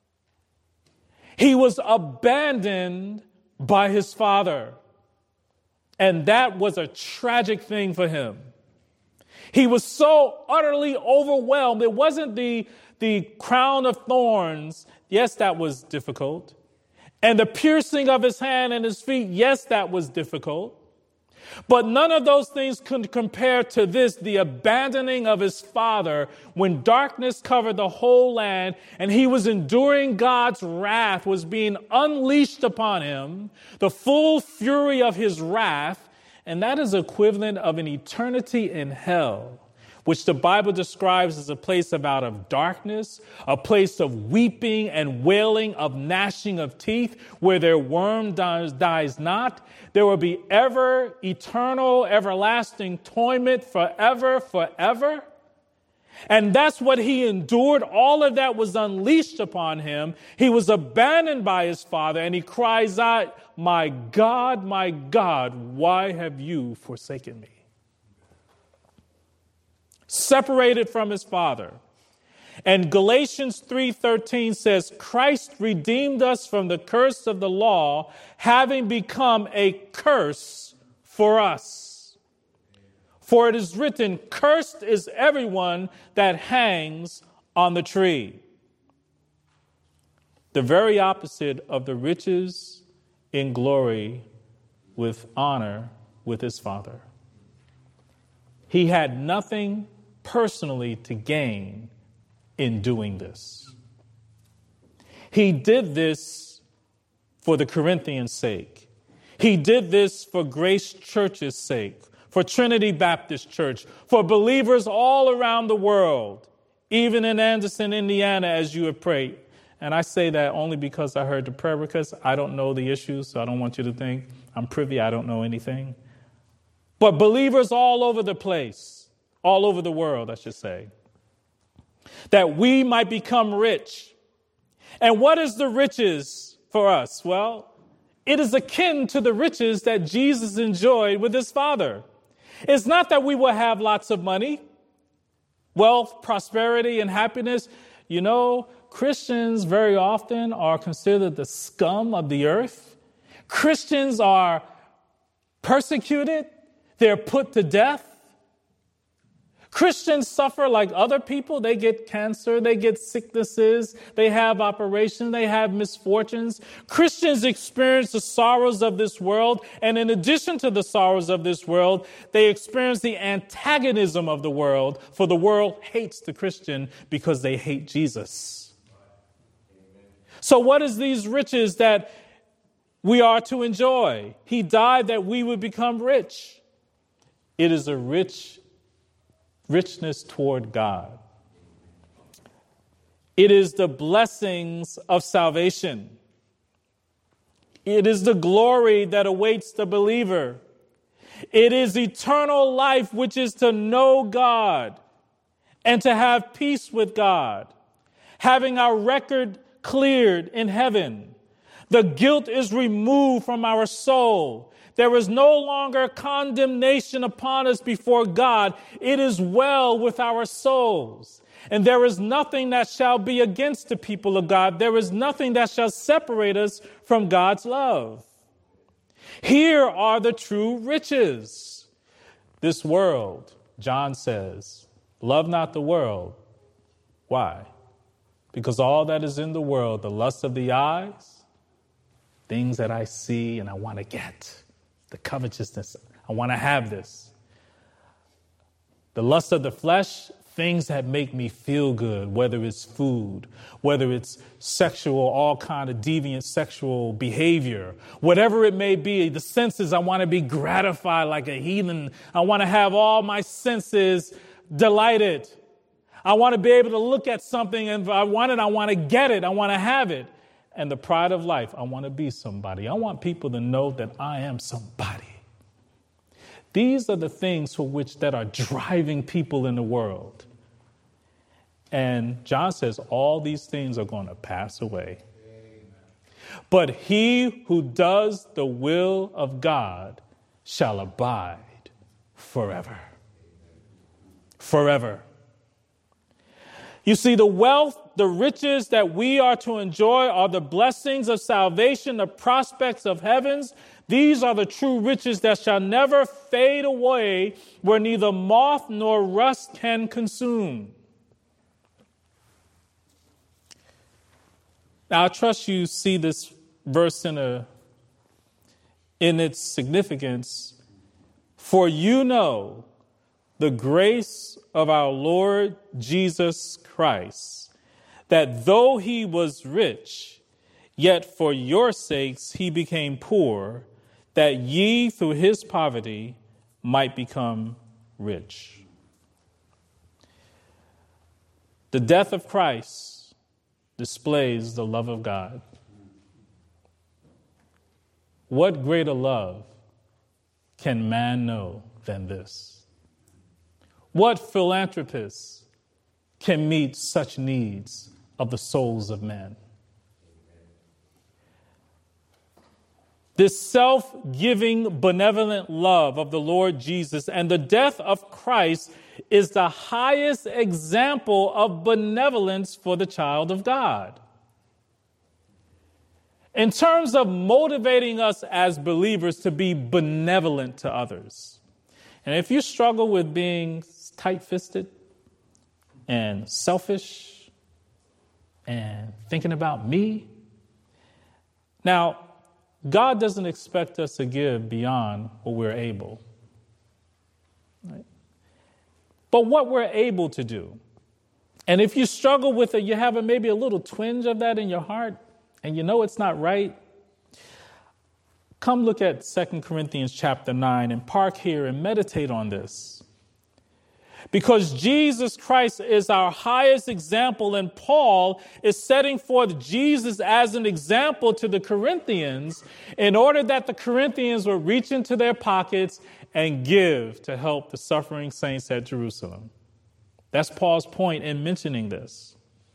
he was abandoned by his Father. And that was a tragic thing for him. He was so utterly overwhelmed. It wasn't the crown of thorns. Yes, that was difficult. And the piercing of his hand and his feet. Yes, that was difficult. But none of those things could compare to this, the abandoning of his father when darkness covered the whole land and he was enduring God's wrath, was being unleashed upon him, the full fury of his wrath. And that is equivalent of an eternity in hell, which the Bible describes as a place out of darkness, a place of weeping and wailing, of gnashing of teeth, where their worm dies not. There will be ever eternal, everlasting torment forever, forever. And that's what he endured. All of that was unleashed upon him. He was abandoned by his father, and he cries out, my God, why have you forsaken me? Separated from his father. And Galatians 3:13 says, Christ redeemed us from the curse of the law, having become a curse for us. For it is written, cursed is everyone that hangs on the tree. The very opposite of the riches in glory with honor with his father. He had nothing personally to gain in doing this. He did this for the Corinthians' sake. He did this for Grace Church's sake, for Trinity Baptist Church, for believers all around the world, even in Anderson, Indiana, as you have prayed. And I say that only because I heard the prayer request. I don't know the issues, so I don't want you to think I'm privy, I don't know anything. But believers all over the place, all over the world, I should say, that we might become rich. And what is the riches for us? Well, it is akin to the riches that Jesus enjoyed with his Father. It's not that we will have lots of money, wealth, prosperity, and happiness. You know, Christians very often are considered the scum of the earth. Christians are persecuted. They're put to death. Christians suffer like other people. They get cancer, they get sicknesses, they have operations, they have misfortunes. Christians experience the sorrows of this world, and in addition to the sorrows of this world, they experience the antagonism of the world, for the world hates the Christian because they hate Jesus. So what is these riches that we are to enjoy? He died that we would become rich. It is a richness toward God. It is the blessings of salvation. It is the glory that awaits the believer. It is eternal life, which is to know God and to have peace with God, having our record cleared in heaven. The guilt is removed from our soul. There is no longer condemnation upon us before God. It is well with our souls. And there is nothing that shall be against the people of God. There is nothing that shall separate us from God's love. Here are the true riches. This world, John says, love not the world. Why? Because all that is in the world, the lust of the eyes, things that I see and I want to get. The covetousness, I want to have this. The lust of the flesh, things that make me feel good, whether it's food, whether it's sexual, all kind of deviant sexual behavior, whatever it may be, the senses, I want to be gratified like a heathen. I want to have all my senses delighted. I want to be able to look at something, and if I want it, I want to get it. I want to have it. And the pride of life, I want to be somebody. I want people to know that I am somebody. These are the things for which that are driving people in the world. And John says all these things are going to pass away. Amen. But he who does the will of God shall abide forever. Forever. You see, the wealth, the riches that we are to enjoy are the blessings of salvation, the prospects of heavens. These are the true riches that shall never fade away, where neither moth nor rust can consume. Now, I trust you see this verse in its significance For you know the grace of our Lord Jesus Christ, that though he was rich, yet for your sakes he became poor, that ye through his poverty might become rich. The death of Christ displays the love of God. What greater love can man know than this? What philanthropist can meet such needs of the souls of men? This self-giving, benevolent love of the Lord Jesus and the death of Christ is the highest example of benevolence for the child of God. In terms of motivating us as believers to be benevolent to others. And if you struggle with being tight-fisted and selfish and thinking about me, now, God doesn't expect us to give beyond what we're able. Right? But what we're able to do. And if you struggle with it, you have maybe a little twinge of that in your heart, and you know it's not right, come look at 2 Corinthians chapter 9 and park here and meditate on this. Because Jesus Christ is our highest example, and Paul is setting forth Jesus as an example to the Corinthians in order that the Corinthians would reach into their pockets and give to help the suffering saints at Jerusalem. That's Paul's point in mentioning this.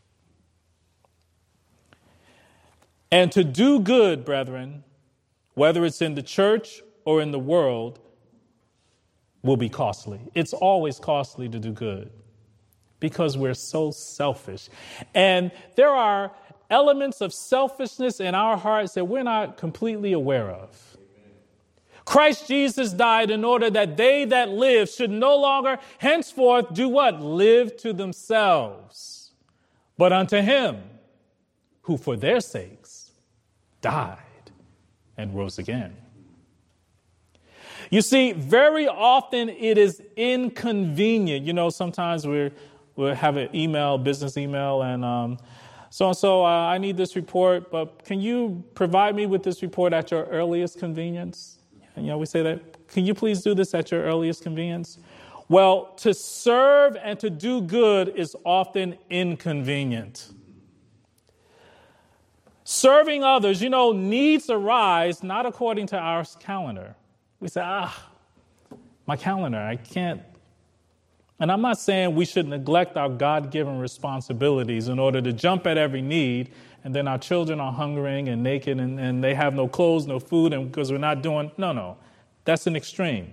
And to do good, brethren, whether it's in the church or in the world, will be costly. It's always costly to do good because we're so selfish. And there are elements of selfishness in our hearts that we're not completely aware of. Christ Jesus died in order that they that live should no longer henceforth do what? Live to themselves, but unto him who for their sakes died and rose again. You see, very often it is inconvenient. You know, sometimes we'll have an email, business email, and so-and-so, I need this report, but can you provide me with this report at your earliest convenience? And, you know, we say that. Can you please do this at your earliest convenience? Well, to serve and to do good is often inconvenient. Serving others, you know, needs arise not according to our calendar. We say, my calendar, I can't. And I'm not saying we should neglect our God-given responsibilities in order to jump at every need, and then our children are hungering and naked and they have no clothes, no food, and because we're not doing, no. That's an extreme.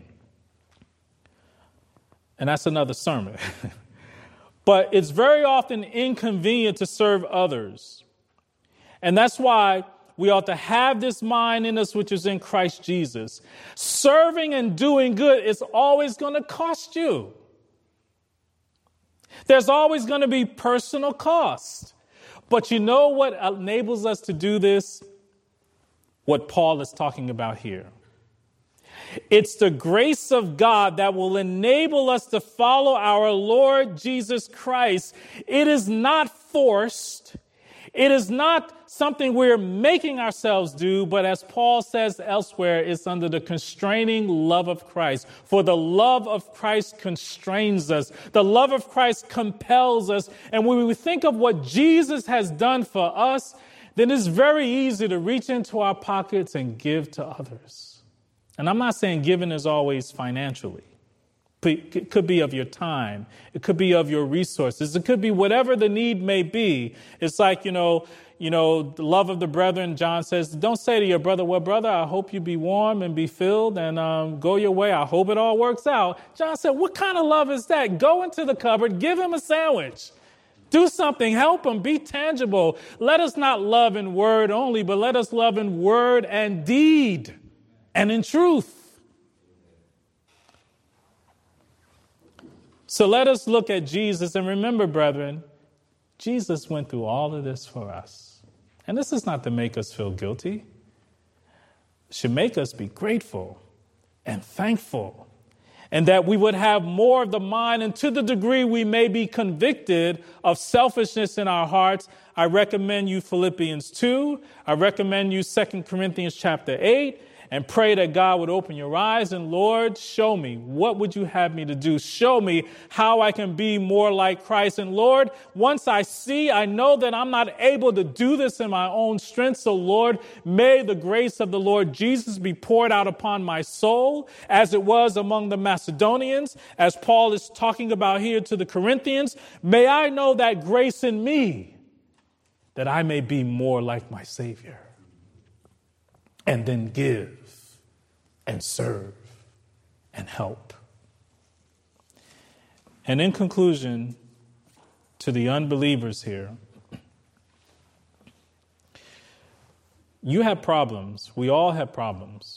And that's another sermon. But it's very often inconvenient to serve others. And that's why we ought to have this mind in us, which is in Christ Jesus. Serving and doing good is always going to cost you. There's always going to be personal cost. But you know what enables us to do this? What Paul is talking about here. It's the grace of God that will enable us to follow our Lord Jesus Christ. It is not forced. It is not something we're making ourselves do, but as Paul says elsewhere, it's under the constraining love of Christ. For the love of Christ constrains us. The love of Christ compels us. And when we think of what Jesus has done for us, then it's very easy to reach into our pockets and give to others. And I'm not saying giving is always financially. It could be of your time. It could be of your resources. It could be whatever the need may be. It's like, the love of the brethren. John says, don't say to your brother, well, brother, I hope you be warm and be filled and go your way. I hope it all works out. John said, what kind of love is that? Go into the cupboard, give him a sandwich. Do something, help him, be tangible. Let us not love in word only, but let us love in word and deed and in truth. So let us look at Jesus and remember, brethren, Jesus went through all of this for us. And this is not to make us feel guilty. It should make us be grateful and thankful and that we would have more of the mind. And to the degree we may be convicted of selfishness in our hearts, I recommend you Philippians 2. I recommend you 2 Corinthians chapter 8. And pray that God would open your eyes and, Lord, show me, what would you have me to do? Show me how I can be more like Christ. And Lord, once I see, I know that I'm not able to do this in my own strength. So Lord, may the grace of the Lord Jesus be poured out upon my soul as it was among the Macedonians, as Paul is talking about here to the Corinthians. May I know that grace in me, that I may be more like my Savior, and then give and serve and help. And in conclusion, to the unbelievers here, you have problems. We all have problems.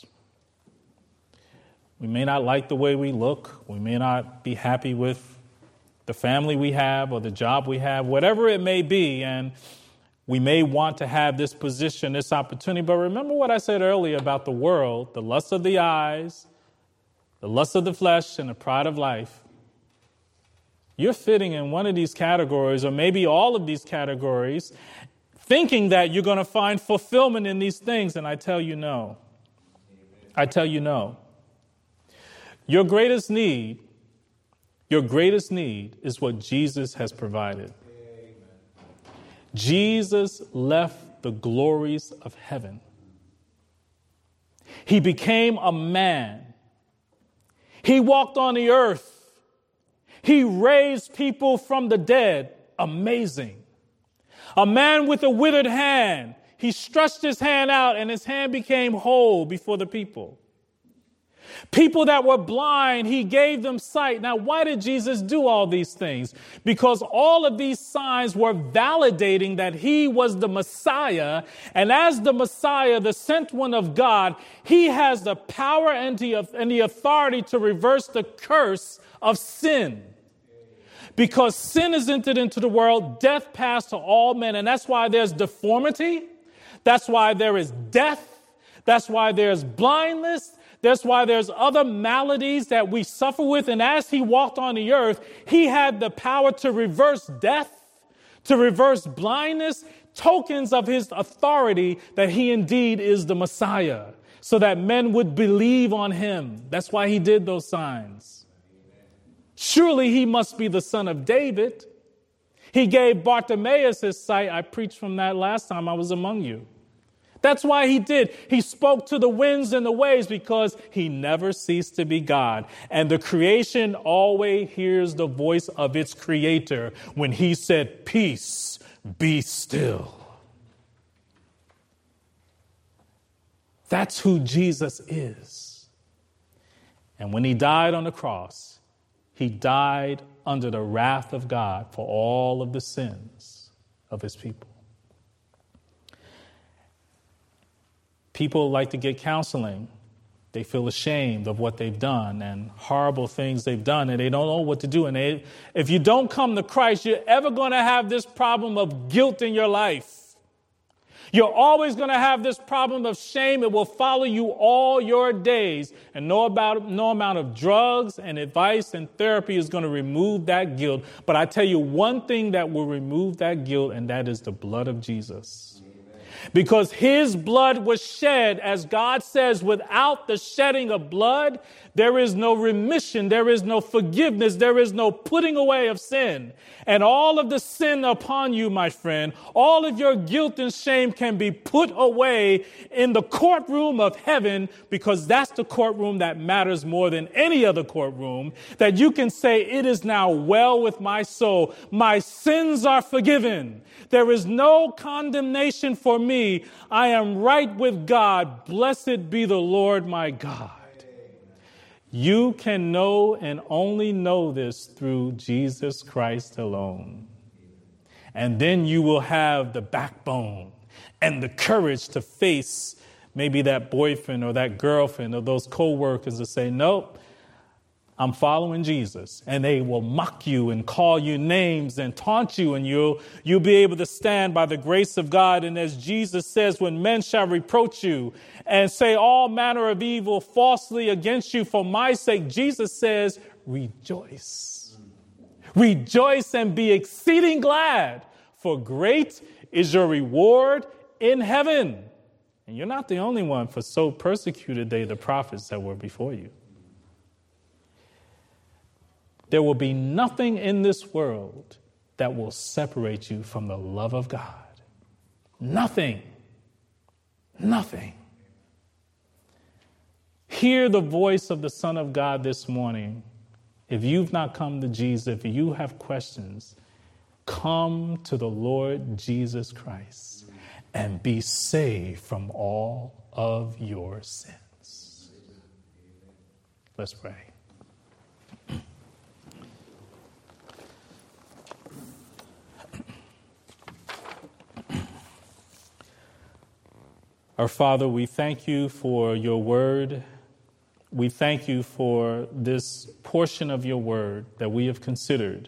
We may not like the way we look. We may not be happy with the family we have or the job we have, whatever it may be. And we may want to have this position, this opportunity, but remember what I said earlier about the world, the lust of the eyes, the lust of the flesh, and the pride of life. You're fitting in one of these categories, or maybe all of these categories, thinking that you're going to find fulfillment in these things, and I tell you no. I tell you no. Your greatest need is what Jesus has provided. Jesus left the glories of heaven. He became a man. He walked on the earth. He raised people from the dead. Amazing. A man with a withered hand. He stretched his hand out and his hand became whole before the people. People that were blind, he gave them sight. Now, why did Jesus do all these things? Because all of these signs were validating that he was the Messiah. And as the Messiah, the sent one of God, he has the power and the authority to reverse the curse of sin. Because sin is entered into the world, death passed to all men. And that's why there's deformity. That's why there is death. That's why there's blindness. That's why there's other maladies that we suffer with. And as he walked on the earth, he had the power to reverse death, to reverse blindness, tokens of his authority that he indeed is the Messiah, so that men would believe on him. That's why he did those signs. Surely he must be the son of David. He gave Bartimaeus his sight. I preached from that last time I was among you. That's why he did. He spoke to the winds and the waves because he never ceased to be God. And the creation always hears the voice of its creator when he said, "Peace, be still." That's who Jesus is. And when he died on the cross, he died under the wrath of God for all of the sins of his people. People like to get counseling. They feel ashamed of what they've done and horrible things they've done, and they don't know what to do. And if you don't come to Christ, you're ever going to have this problem of guilt in your life. You're always going to have this problem of shame. It will follow you all your days. And no amount of drugs and advice and therapy is going to remove that guilt. But I tell you one thing that will remove that guilt, and that is the blood of Jesus. Because his blood was shed, as God says, without the shedding of blood, there is no remission, there is no forgiveness, there is no putting away of sin. And all of the sin upon you, my friend, all of your guilt and shame can be put away in the courtroom of heaven, because that's the courtroom that matters more than any other courtroom, that you can say, "It is now well with my soul. My sins are forgiven. There is no condemnation for me. I am right with God. Blessed be the Lord my God." You can know and only know this through Jesus Christ alone. And then you will have the backbone and the courage to face maybe that boyfriend or that girlfriend or those co-workers and say, "Nope, I'm following Jesus, and they will mock you and call you names and taunt you, and you'll be able to stand by the grace of God. And as Jesus says, when men shall reproach you and say all manner of evil falsely against you for my sake, Jesus says, rejoice. Rejoice and be exceeding glad, for great is your reward in heaven. And you're not the only one, for so persecuted they the prophets that were before you. There will be nothing in this world that will separate you from the love of God. Nothing. Nothing. Hear the voice of the Son of God this morning. If you've not come to Jesus, if you have questions, come to the Lord Jesus Christ and be saved from all of your sins. Let's pray. Our Father, we thank you for your word. We thank you for this portion of your word that we have considered.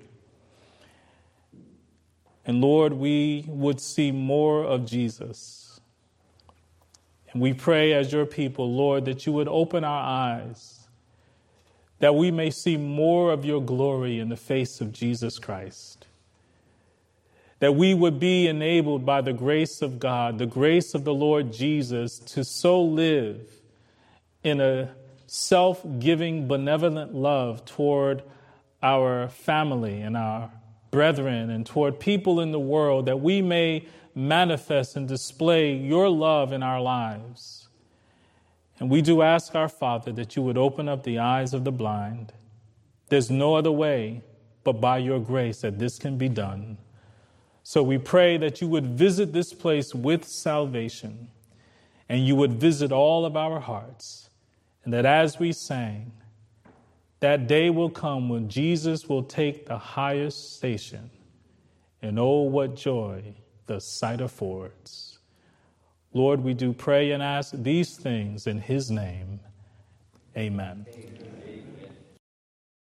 And Lord, we would see more of Jesus. And we pray as your people, Lord, that you would open our eyes, that we may see more of your glory in the face of Jesus Christ. That we would be enabled by the grace of God, the grace of the Lord Jesus, to so live in a self-giving, benevolent love toward our family and our brethren and toward people in the world, that we may manifest and display your love in our lives. And we do ask our Father that you would open up the eyes of the blind. There's no other way but by your grace that this can be done. So we pray that you would visit this place with salvation, and you would visit all of our hearts, and that as we sang, that day will come when Jesus will take the highest station, and oh, what joy the sight affords. Lord, we do pray and ask these things in his name. Amen. Amen.